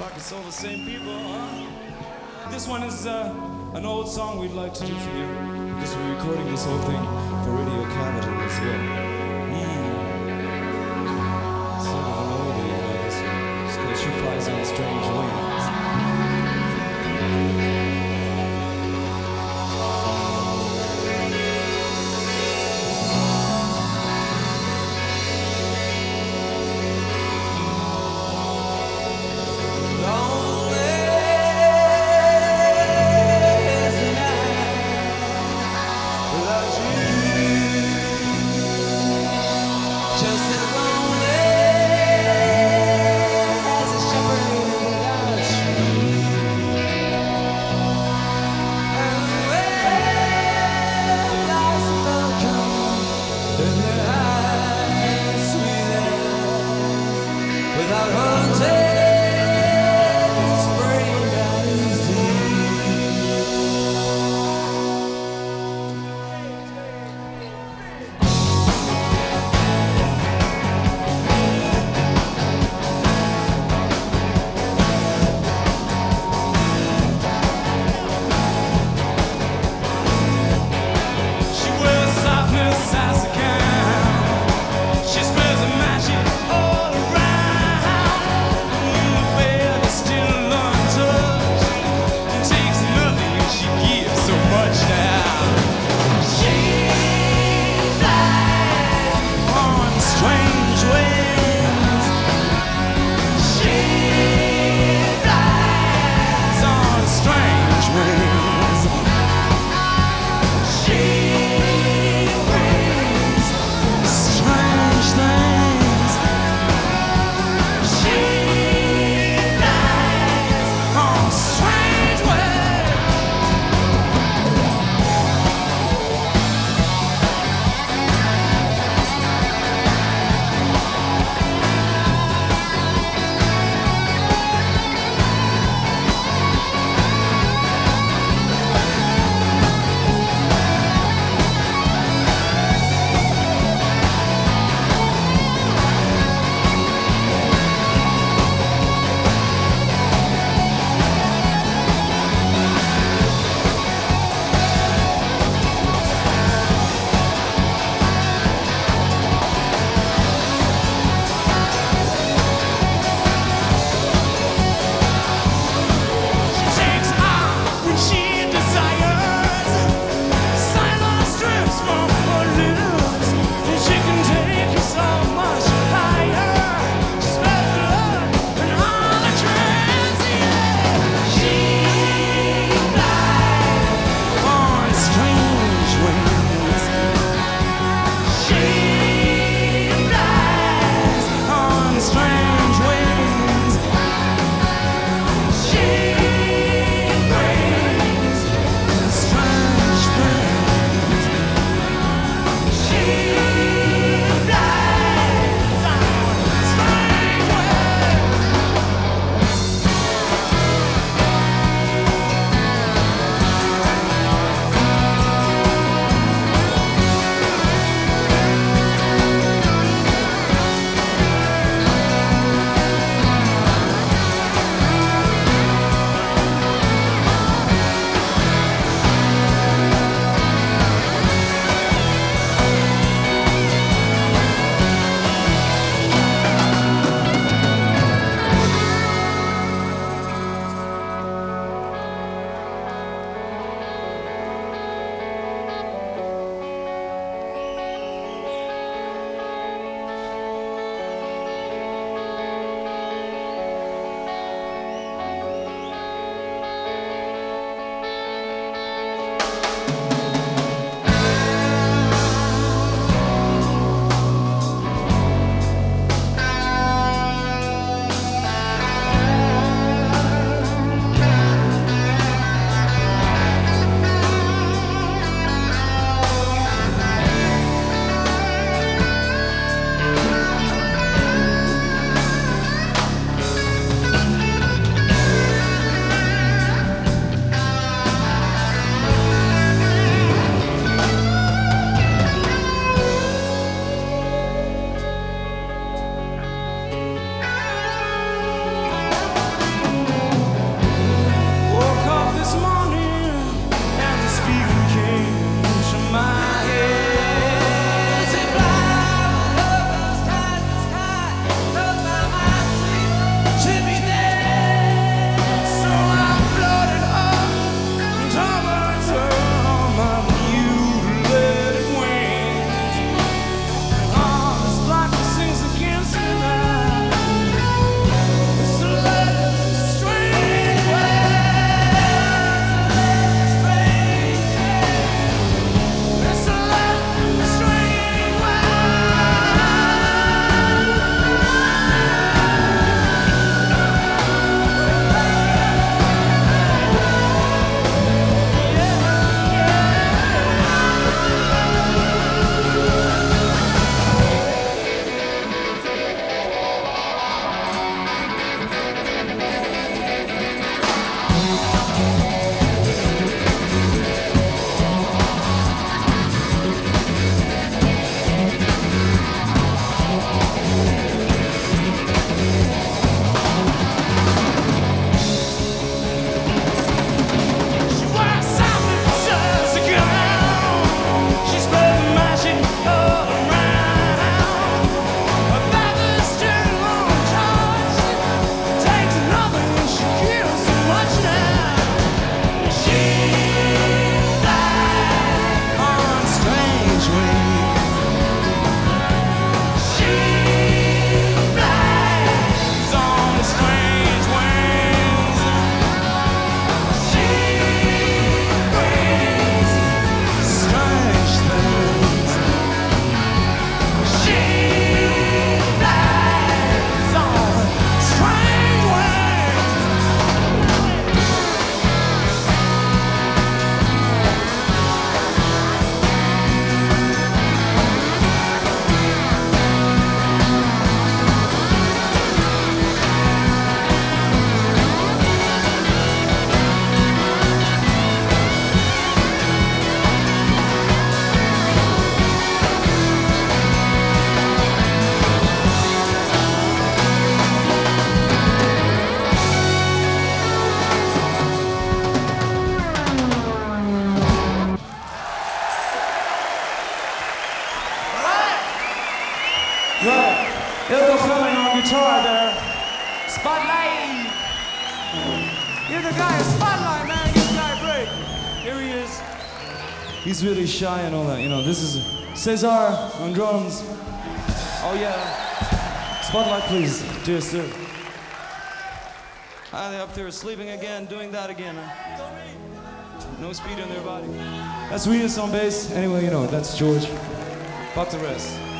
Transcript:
Fuck, it's all the same people, huh? This one is an old song we'd like to do for you because we're recording this whole thing for Radio Capital as well. Sort of an oldie, you know, this one. It's called She Flies on Strange Wings. Give the guy a spotlight, man. Give the guy a break. Here he is. He's really shy and all that, you know. This is Cesar on drums. Oh yeah. Spotlight, please, dear sir. Ah, they're up there sleeping again, doing that again. Huh? No speed in their body. That's Rios on bass. Anyway, you know, that's George. Fuck the rest.